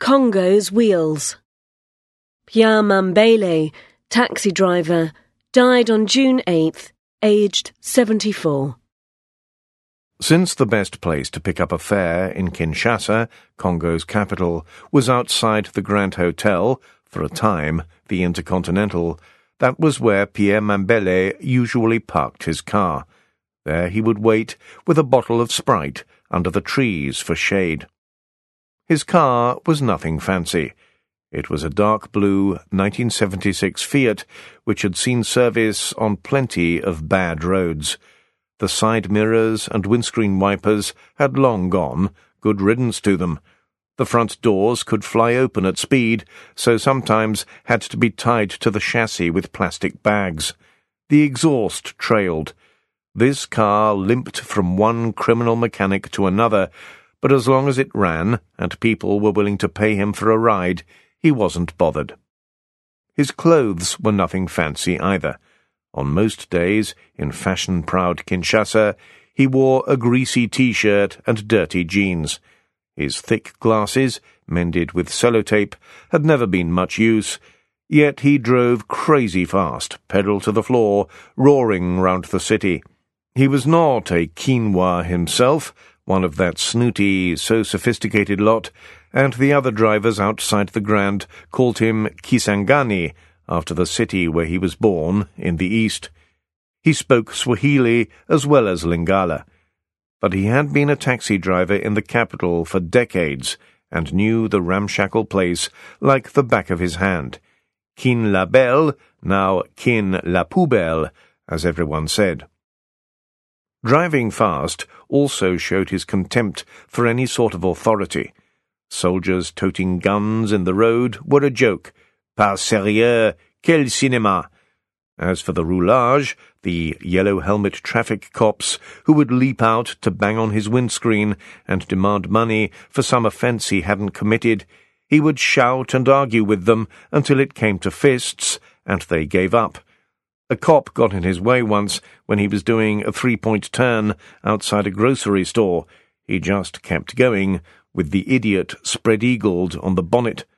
Congo's wheels. Pierre Mambele, taxi driver, died on June 8th, aged 74. Since the best place to pick up a fare in Kinshasa, Congo's capital, was outside the Grand Hotel, for a time, the Intercontinental, that was where Pierre Mambele usually parked his car. There he would wait with a bottle of Sprite under the trees for shade. His car was nothing fancy. It was a dark blue 1976 Fiat, which had seen service on plenty of bad roads. The side mirrors and windscreen wipers had long gone, good riddance to them. The front doors could fly open at speed, so sometimes had to be tied to the chassis with plastic bags. The exhaust trailed. This car limped from one criminal mechanic to another, but as long as it ran, and people were willing to pay him for a ride, he wasn't bothered. His clothes were nothing fancy either. On most days, in fashion-proud Kinshasa, he wore a greasy T-shirt and dirty jeans. His thick glasses, mended with sellotape, had never been much use, yet he drove crazy fast, pedal to the floor, roaring round the city. He was not a quinoa himself, one of that snooty, so sophisticated lot, and the other drivers outside the Grand called him Kisangani, after the city where he was born, in the east. He spoke Swahili as well as Lingala. But he had been a taxi driver in the capital for decades, and knew the ramshackle place like the back of his hand. Kin la belle, now kin la poubelle, as everyone said. Driving fast also showed his contempt for any sort of authority. Soldiers toting guns in the road were a joke. Pas sérieux, quel cinéma! As for the roulage, the yellow-helmet traffic cops who would leap out to bang on his windscreen and demand money for some offence he hadn't committed, he would shout and argue with them until it came to fists, and they gave up. A cop got in his way once when he was doing a three-point turn outside a grocery store. He just kept going, with the idiot spread-eagled on the bonnet.